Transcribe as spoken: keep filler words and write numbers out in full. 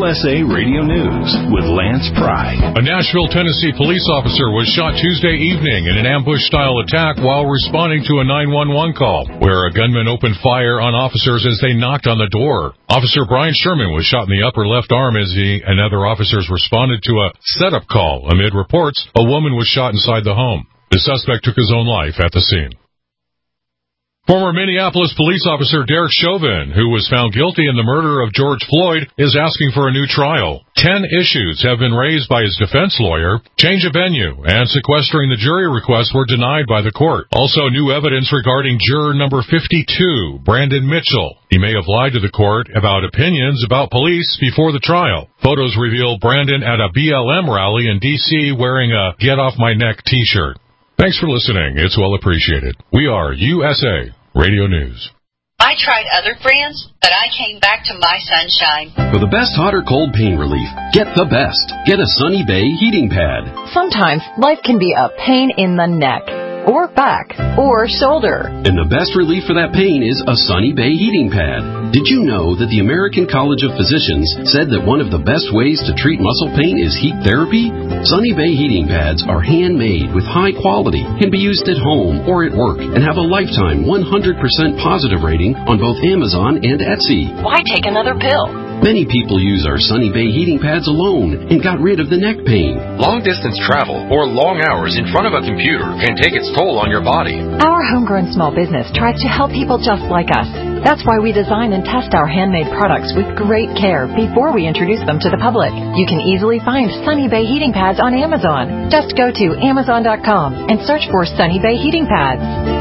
S A Radio News with Lance Pry. A Nashville, Tennessee police officer was shot Tuesday evening in an ambush-style attack while responding to a nine one one call, where a gunman opened fire on officers as they knocked on the door. Officer Brian Sherman was shot in the upper left arm as he and other officers responded to a setup call. Amid reports, a woman was shot inside the home. The suspect took his own life at the scene. Former Minneapolis police officer Derek Chauvin, who was found guilty in the murder of George Floyd, is asking for a new trial. Ten issues have been raised by his defense lawyer. Change of venue and sequestering the jury request were denied by the court. Also, new evidence regarding juror number fifty-two, Brandon Mitchell. He may have lied to the court about opinions about police before the trial. Photos reveal Brandon at a B L M rally in D C wearing a Get Off My Neck t-shirt. Thanks for listening. It's well appreciated. We are U S A Radio News. I tried other brands, but I came back to My Sunshine. For the best hot or cold pain relief, get the best. Get a Sunny Bay heating pad. Sometimes life can be a pain in the neck, or back, or shoulder. And the best relief for that pain is a Sunny Bay heating pad. Did you know that the American College of Physicians said that one of the best ways to treat muscle pain is heat therapy? Sunny Bay heating pads are handmade with high quality, can be used at home or at work, and have a lifetime one hundred percent positive rating on both Amazon and Etsy. Why take another pill? Many people use our Sunny Bay heating pads alone and got rid of the neck pain. Long-distance travel or long hours in front of a computer can take its toll on your body. Our homegrown small business tries to help people just like us. That's why we design and test our handmade products with great care before we introduce them to the public. You can easily find Sunny Bay heating pads on Amazon. Just go to amazon dot com and search for Sunny Bay heating pads.